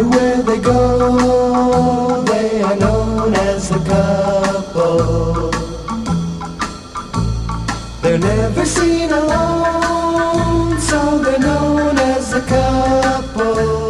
Everywhere they go, they are known as the couple. They're never seen alone, so they're known as the couple.